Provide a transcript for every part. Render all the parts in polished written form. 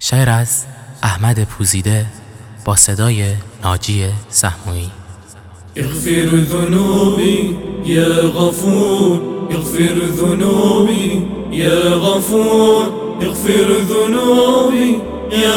شعر از احمد پوزیده با صدای ناجی سهمویی. اغفر ذنوبي يا غفور، اغفر ذنوبي يا غفور، اغفر ذنوبي يا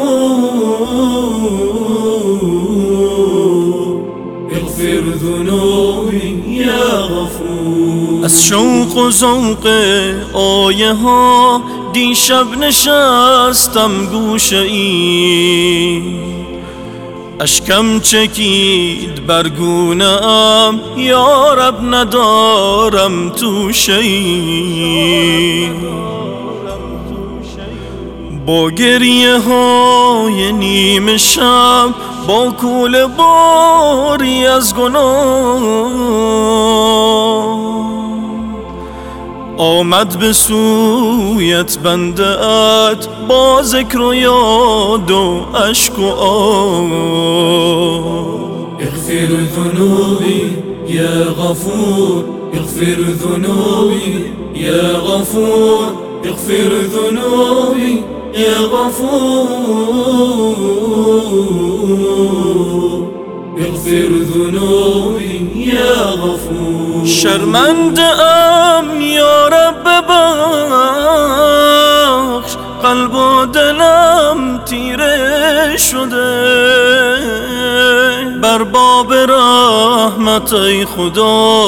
غفور، اغفر ذنوبي يا غفور. از شوق و ذوق آیه ها دیشب نشستم گوشه ای، اشکم چکید برگونه ام یا رب ندارم توشه ای. با گریه های نیمه شب، با کوله باری از گناه، آمد به سویت بنده ات با ذکر و یاد و اشک و آه. اغفر ذنوبي يا غفور، اغفر ذنوبي يا غفور، اغفر ذنوبي يا غفور، اغفر ذنوبي يا غفور. شرمنده ام یا رب ببخش، قلب و دلم تیره شده، بر باب رحمت ای خدا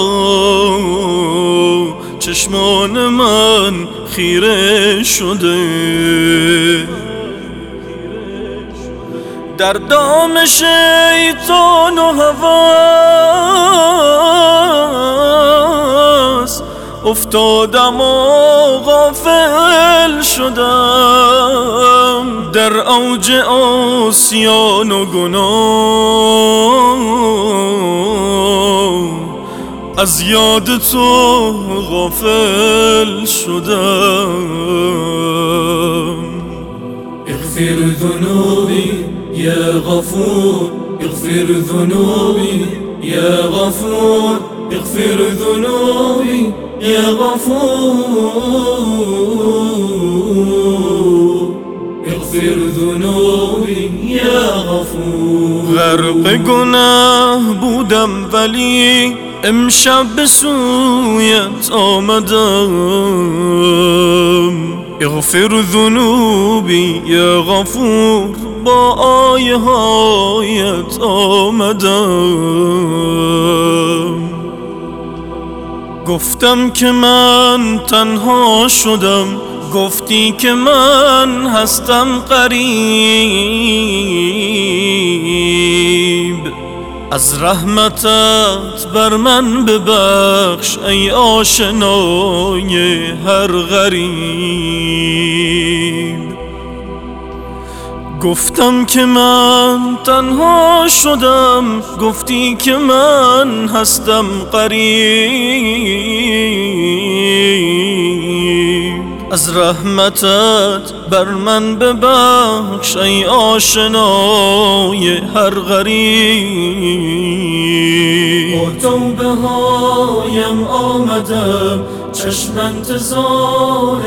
چشمان من خیره شده. در دام شیطان و هواس افتادم و غافل شدم، در اوج عصیان و گناه از یاد تو غافل شدم. اغفر ذنوبي يا غفور، اغفر ذنوبي يا غفور، اغفر ذنوبي يا غفور، اغفر ذنوبي يا غفور. غرق گناه بودم ولی امشب به سویت آمدم. اغفر ذنوبی یا غفور، با آیه هایت آمدم. گفتم که من تنها شدم، گفتی که من هستم غریب، از رحمتت بر من ببخش ای آشنای هر غریب. گفتم که من تنها شدم، گفتی که من هستم غریب، از رحمتت بر من ببخش ای آشنای هر غریب. با توبه هایم آمدم، چشم انتظار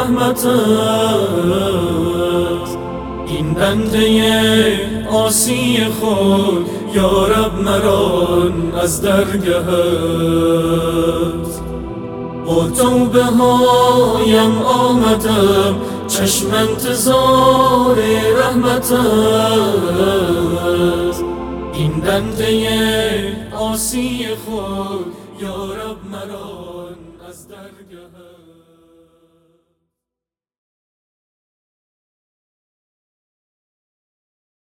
رحمتت، این بنده عاصی خود یا رب مران از درگهت. با توبه هایم آمدم، چشم انتظار رحمتت، این بنده عاصی خود یا رب مران از درگهت.